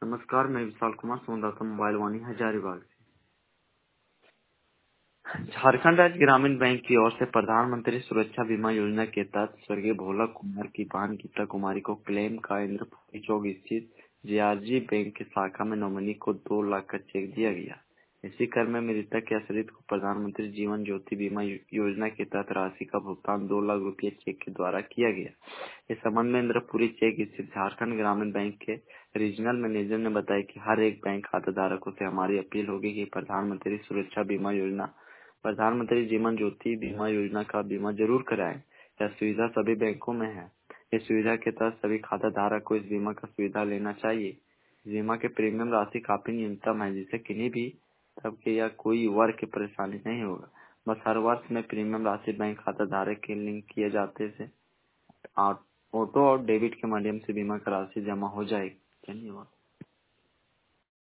नमस्कार, मैं विशाल कुमार सोनदाता मोबाइल वाणी हजारीबाग से। झारखंड राज्य ग्रामीण बैंक की ओर से प्रधानमंत्री सुरक्षा बीमा योजना के तहत स्वर्गीय भोला कुमार की बहन गीता कुमारी को क्लेम का इंद्रपुरी चौक स्थित जीआरजी बैंक की शाखा में नॉमिनी को 2 लाख का चेक दिया गया। इसी क्रम में मृतक के आश्रित को प्रधानमंत्री जीवन ज्योति बीमा योजना के तहत राशि का भुगतान 2 लाख रुपये चेक के द्वारा किया गया। इस संबंध में इंद्रपुरी चेक स्थित झारखंड ग्रामीण बैंक के रीजनल मैनेजर ने बताया कि हर एक बैंक खाता धारकों से हमारी अपील होगी कि प्रधानमंत्री सुरक्षा बीमा योजना, प्रधानमंत्री जीवन ज्योति बीमा योजना का बीमा जरूर कराएं। यह सुविधा सभी बैंकों में है। इस सुविधा के तहत सभी खाता धारक को इस बीमा का सुविधा लेना चाहिए। इस बीमा के प्रीमियम राशि काफी न्यूनतम है, जिससे किन्हीं भी तबके या कोई वर्ग की परेशानी नहीं होगा। बस हर वर्ष में प्रीमियम राशि बैंक खाता धारक के लिंक किए जाते से ऑटो और डेबिट के माध्यम से बीमा का राशि जमा हो जाएगी। धन्यवाद।